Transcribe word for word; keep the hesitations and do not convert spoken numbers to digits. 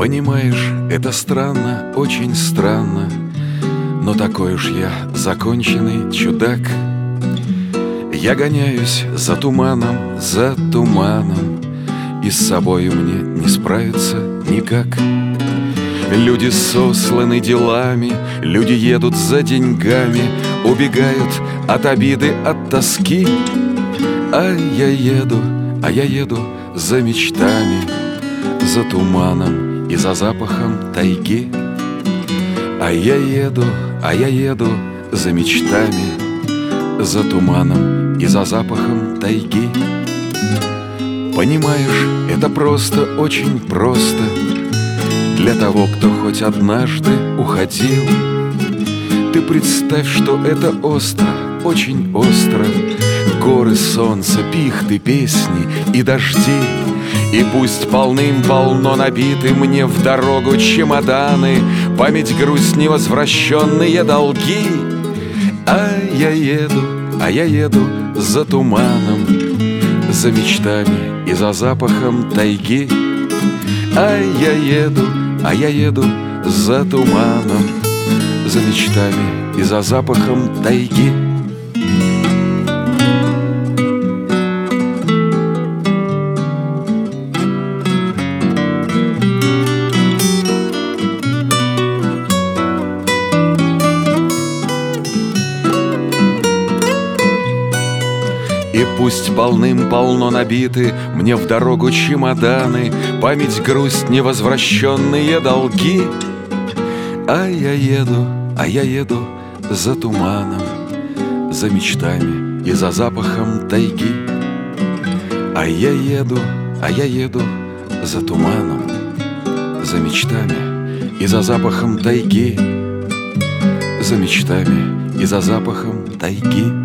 Понимаешь, это странно, очень странно, но такой уж я законченный чудак. Я гоняюсь за туманом, за туманом, и с собою мне не справиться никак. Люди сосланы делами, люди едут за деньгами, убегают от обиды, от тоски. А я еду, а я еду за мечтами, за туманом и за запахом тайги. А я еду, а я еду за мечтами, за туманом и за запахом тайги. Понимаешь, это просто, очень просто для того, кто хоть однажды уходил. Ты представь, что это остро, очень остро. Горы, солнце, пихты, песни и дожди. И пусть полным-полно набиты мне в дорогу чемоданы, память, грусть, невозвращенные долги. А я еду, а я еду за туманом, за мечтами и за запахом тайги. А я еду, а я еду за туманом, за мечтами и за запахом тайги. И пусть полным-полно набиты мне в дорогу чемоданы, память, грусть, невозвращенные долги. А я еду, а я еду за туманом, за мечтами и за запахом тайги. А я еду, а я еду за туманом, за мечтами и за запахом тайги, за мечтами и за запахом тайги.